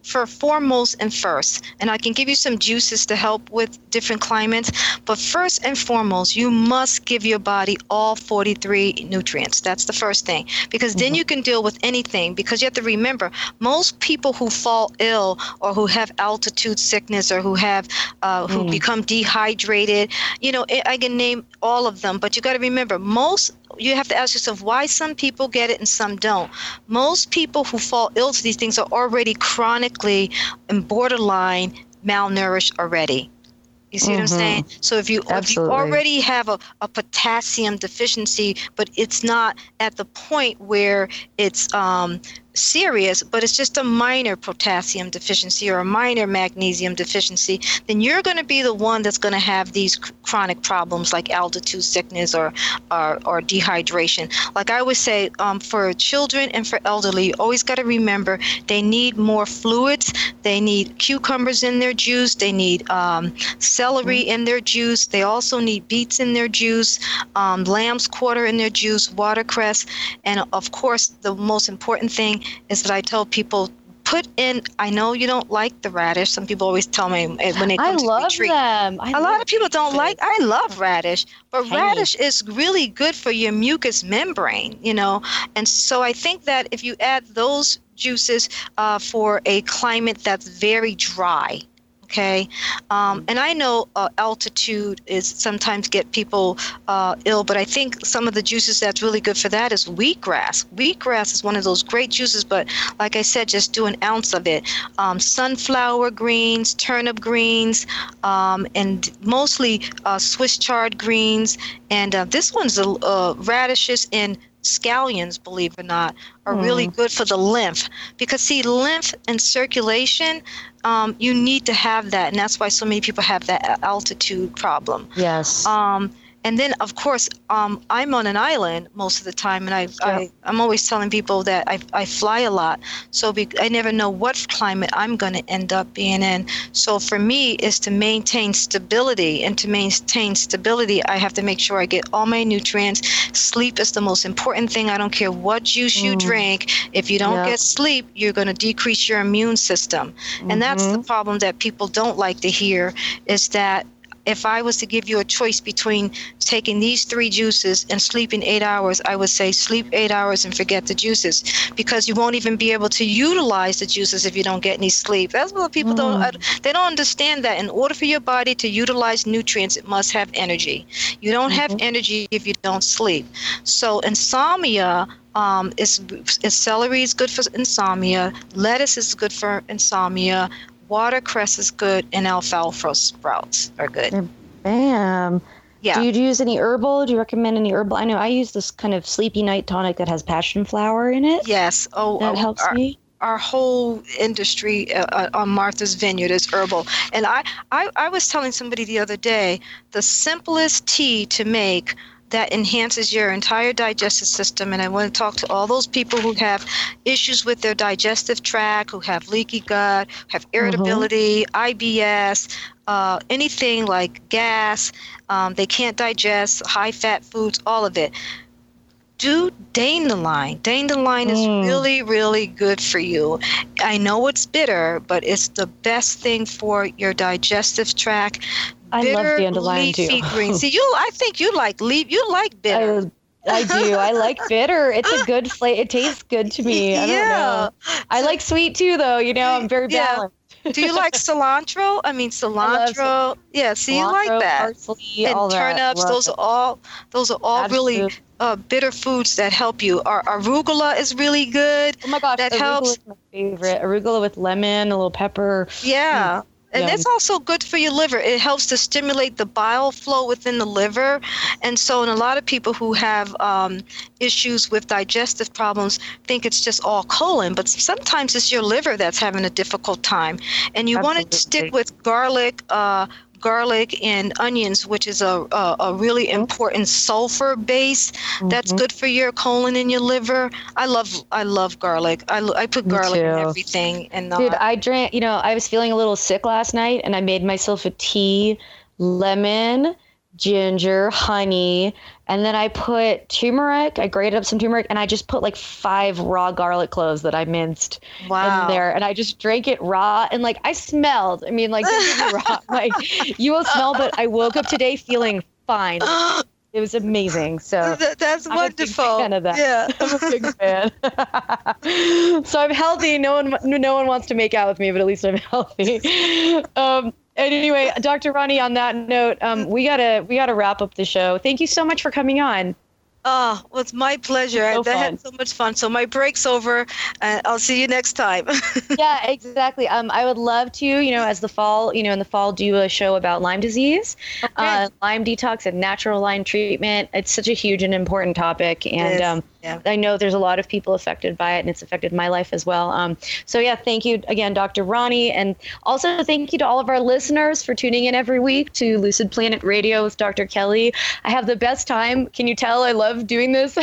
for foremost and first, and I can give you some juices to help with different climates, but first and foremost, you must give your body all forty-three nutrients. That's the first thing, because then you can deal with anything, because you have to remember, most people who fall ill or who have altitude sickness or who have uh, who
Mm.
become dehydrated, you know, I I can name all of them, but you got to remember, most you have to ask yourself why some people get it and some don't. Most people who fall ill to these things are already chronically and borderline malnourished already. You see what I'm
Mhm.
saying? So if you if you
Absolutely.
already have a, a potassium deficiency, but it's not at the point where it's um, serious, but it's just a minor potassium deficiency or a minor magnesium deficiency, then you're going to be the one that's going to have these c- chronic problems like altitude sickness or or, or dehydration. Like I always say, um, for children and for elderly, you always got to remember they need more fluids. They need cucumbers in their juice. They need um, celery in their juice. They also need beets in their juice, um, lamb's quarter in their juice, watercress, and of course, the most important thing is that I tell people, put in, I know you don't like the radish. Some people always tell me eh, when they come
I
to
love
retreat.
them. I
a lot
love
of people don't
it.
like, I love radish, but
Hey.
radish is really good for your mucous membrane, you know. And so I think that if you add those juices uh, for a climate that's very dry, okay, um, and I know uh, altitude is sometimes get people uh, ill, but I think some of the juices that's really good for that is wheatgrass. Wheatgrass is one of those great juices, but like I said, just do an ounce of it. Um, sunflower greens, turnip greens, um, and mostly uh, Swiss chard greens, and uh, this one's uh, uh, radishes and scallions, believe it or not, are
Mm.
really good for the lymph, because see, lymph and circulation, um, you need to have that, and that's why so many people have that altitude problem.
Yes.
Um, and then, of course, um, I'm on an island most of the time, and I, I, I'm always telling people that I, I fly a lot, so be, I never know what climate I'm going to end up being in. So for me, is to maintain stability, and to maintain stability, I have to make sure I get all my nutrients. Sleep is the most important thing. I don't care what juice you
Mm.
drink. If you don't
Yep.
get sleep, you're going to decrease your immune system. And that's the problem that people don't like to hear, is that if I was to give you a choice between taking these three juices and sleeping eight hours, I would say sleep eight hours and forget the juices, because you won't even be able to utilize the juices if you don't get any sleep. That's what people don't, they don't understand that in order for your body to utilize nutrients, it must have energy. You don't have energy if you don't sleep. So insomnia, um, is, is celery is good for insomnia, lettuce is good for insomnia, watercress is good, and alfalfa sprouts are good.
Bam.
Yeah.
Do you use any herbal? Do you recommend any herbal? I know I use this kind of sleepy night tonic that has passion flower in it.
Yes. Oh,
that
oh,
helps
our,
me.
Our whole industry uh, on Martha's Vineyard is herbal. And I, I, I was telling somebody the other day, the simplest tea to make that enhances your entire digestive system. And I want to talk to all those people who have issues with their digestive tract, who have leaky gut, have irritability, mm-hmm. I B S, uh, anything like gas, um, they can't digest, high-fat foods, all of it. Do dandelion. Dandelion is mm. really, really good for you. I know it's bitter, but it's the best thing for your digestive tract.
I
bitter,
love dandelion
leafy
too.
green. See, you. I think you like leaf. You like bitter.
I, I do. I like bitter. It's a good flavor. It tastes good to me. I don't
yeah.
know. I so, like sweet too, though. You know, I'm very balanced.
Yeah. Do you like cilantro? I mean, cilantro. I yeah. See, cilantro, you like that.
Parsley,
and
all
turnips.
That.
Those are all. Those are all
Absolutely.
really uh, bitter foods that help you. Our arugula is really good.
Oh my gosh,
that
arugula
helps.
Is my favorite. Arugula with lemon, a little pepper.
Yeah.
Mm.
And
Yum.
That's also good for your liver. It helps to stimulate the bile flow within the liver. And so, in a lot of people who have um, issues with digestive problems think it's just all colon, but sometimes it's your liver that's having a difficult time. And you want to stick with garlic, uh, garlic and onions, which is a a, a really important sulfur base. Mm-hmm. That's good for your colon and your liver. I love I love garlic. I, I put garlic in everything. And uh,
dude, I drank. You know, I was feeling a little sick last night, and I made myself a tea, lemon, ginger, honey, and then I put turmeric. I grated up some turmeric, and I just put like five raw garlic cloves that I minced
wow.
in there, and I just drank it raw. And like I smelled. I mean, like raw. Like you will smell, but I woke up today feeling fine. It was amazing. So
that, that's
I'm
wonderful.
A big fan of that.
Yeah,
I'm a big fan. So I'm healthy. No one, no one wants to make out with me, but at least I'm healthy. Um, Anyway, Doctor Ronnie, on that note, um, we gotta we gotta wrap up the show. Thank you so much for coming on.
Oh, well, it's my pleasure.
So
I
fun.
had so much fun. So my break's over, and I'll see you next time.
Yeah, exactly. Um, I would love to, you know, as the fall, you know, in the fall, do a show about Lyme disease, okay. uh, Lyme detox, and natural Lyme treatment. It's such a huge and important topic, and
yes.
um, yeah. I know there's a lot of people affected by it, and it's affected my life as well. Um, so yeah, thank you again, Doctor Ronnie, and also thank you to all of our listeners for tuning in every week to Lucid Planet Radio with Doctor Kelly. I have the best time. Can you tell I love doing this?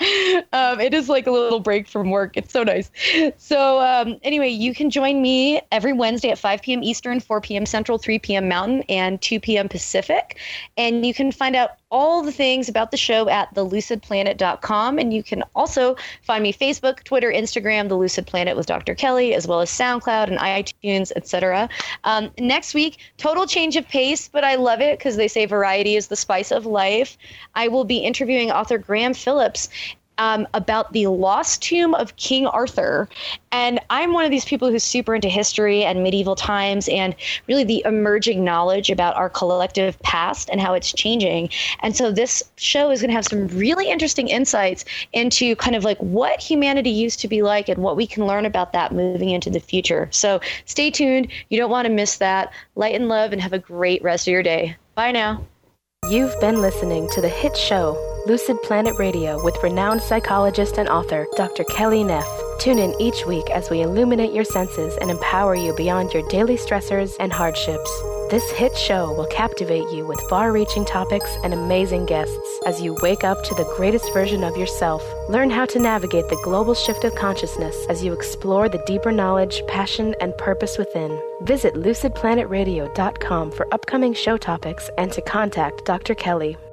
um, it is like a little break from work. It's so nice. So um, anyway, you can join me every Wednesday at five p.m. Eastern, four p.m. Central, three p.m. Mountain, and two p.m. Pacific. And you can find out all the things about the show at the lucid planet dot com. And you can also find me Facebook, Twitter, Instagram, The Lucid Planet with Doctor Kelly, as well as SoundCloud and iTunes, et cetera. Um, next week, total change of pace, but I love it because they say variety is the spice of life. I will be interviewing author Graham Phillips Um, about the lost tomb of King Arthur. And I'm one of these people who's super into history and medieval times and really the emerging knowledge about our collective past and how it's changing. And so this show is going to have some really interesting insights into kind of like what humanity used to be like and what we can learn about that moving into the future. So stay tuned. You don't want to miss that. Light and love, and have a great rest of your day. Bye now.
You've been listening to the hit show Lucid Planet Radio with renowned psychologist and author Doctor Kelly Neff. Tune in each week as we illuminate your senses and empower you beyond your daily stressors and hardships. This hit show will captivate you with far-reaching topics and amazing guests as you wake up to the greatest version of yourself. Learn how to navigate the global shift of consciousness as you explore the deeper knowledge, passion, and purpose within. Visit lucid planet radio dot com for upcoming show topics and to contact Doctor Kelly.